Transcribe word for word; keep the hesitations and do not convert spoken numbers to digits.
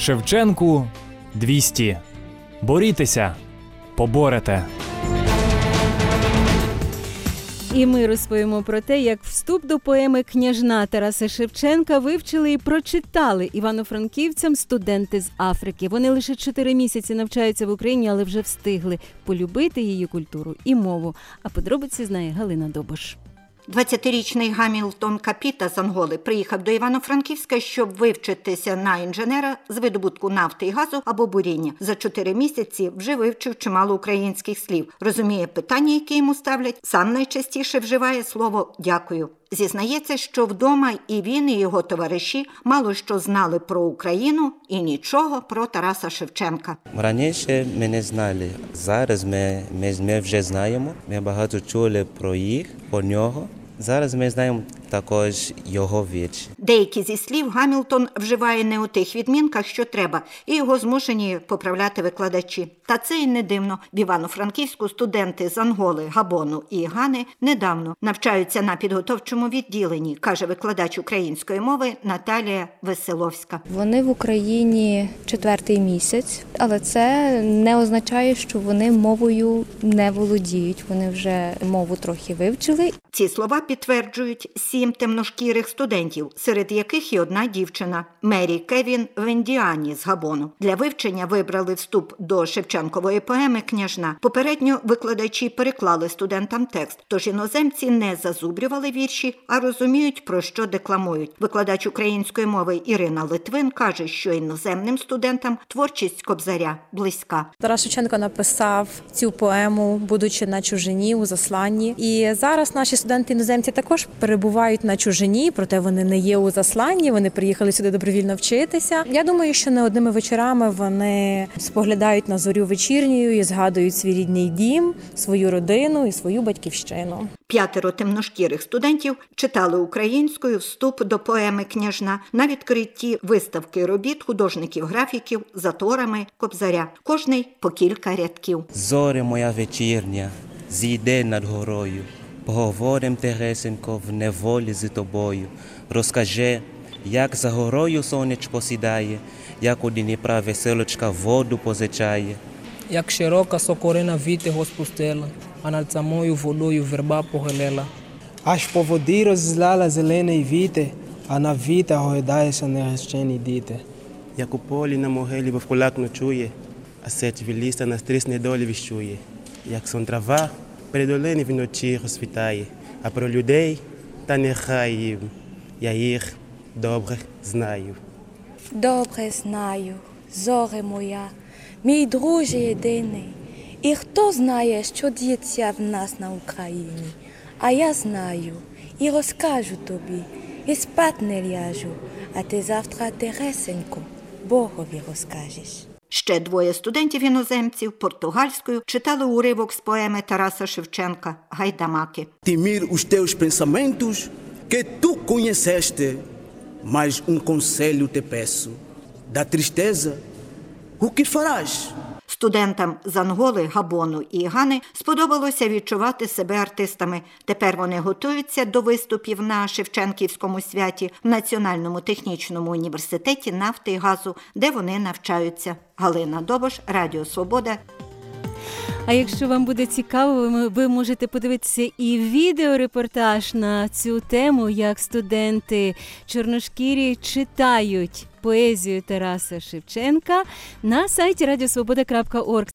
Шевченку двісті. Борітеся, поборете. І ми розповімо про те, як вступ до поеми «Княжна» Тараса Шевченка вивчили і прочитали івано-франківцям студенти з Африки. Вони лише чотири місяці навчаються в Україні, але вже встигли полюбити її культуру і мову. А подробиці знає Галина Добуш. двадцятирічний Гамілтон Капіта з Анголи приїхав до Івано-Франківська, щоб вивчитися на інженера з видобутку нафти і газу або буріння. За чотири місяці вже вивчив чимало українських слів. Розуміє питання, які йому ставлять. Сам найчастіше вживає слово «дякую». Зізнається, що вдома і він, і його товариші мало що знали про Україну і нічого про Тараса Шевченка. Раніше ми не знали, зараз ми, ми, ми вже знаємо, ми багато чули про їх, про нього. Зараз ми знаємо також його вірші. Деякі зі слів Гамілтон вживає не у тих відмінках, що треба, і його змушені поправляти викладачі. Та це й не дивно. В Івано-Франківську студенти з Анголи, Габону і Гани недавно навчаються на підготовчому відділенні, каже викладач української мови Наталія Веселовська. Вони в Україні четвертий місяць, але це не означає, що вони мовою не володіють. Вони вже мову трохи вивчили. Ці слова підтверджують сім темношкірих студентів, серед яких і одна дівчина – Мері Кевін Вендіані з Габону. Для вивчення вибрали вступ до Шевченкової поеми «Княжна». Попередньо викладачі переклали студентам текст, тож іноземці не зазубрювали вірші, а розуміють, про що декламують. Викладач української мови Ірина Литвин каже, що іноземним студентам творчість Кобзаря близька. Тарас Шевченко написав цю поему, будучи на чужині, у засланні. І зараз наші студенти-іноземці також перебувають на чужині, проте вони не є у засланні, вони приїхали сюди добровільно вчитися. Я думаю, що не одними вечорами вони споглядають на зорю вечірньою і згадують свій рідний дім, свою родину і свою батьківщину. П'ятеро темношкірих студентів читали українською вступ до поеми «Княжна» на відкритті виставки робіт художників-графіків за творами Кобзаря. Кожний по кілька рядків. Зоре моя вечірня, зійде над горою. Поговорим, Тересенько, в неволі з тобою. Розкажи, як за горою сонечко сідає, як у Дніпра веселочка воду позичає. Як широка сокорина вітого спустила, а над самою водою верба похилила. Аж по воді роззляла зелений вітер, а на віта гойдається неречені діти. Як у полі на могилі вовкулак ночує, а сеть ліса на стрісні долі віщує. Як сон трава, при долині вночі розсвітає, а про людей та нехай їм, я їх добре знаю. Добре знаю, зоре моя, мій друже єдиний, і хто знає, що діється в нас на Україні. А я знаю, і розкажу тобі, і спать не ляжу, а ти завтра, Тересенько, Богові розкажеш. Ще двоє студентів-іноземців португальською читали уривок з поеми Тараса Шевченка «Гайдамаки». Temir os teus pensamentos que tu conheceste, mas um conselho te peço. Da tristeza, o que farás? Студентам з Анголи, Габону і Гани сподобалося відчувати себе артистами. Тепер вони готуються до виступів на Шевченківському святі в Національному технічному університеті нафти і газу, де вони навчаються. Галина Добуш, Радіо Свобода. А якщо вам буде цікаво, ви можете подивитися і відеорепортаж на цю тему, як студенти чорношкірі читають поезію Тараса Шевченка на сайті радіо свобода крапка орг.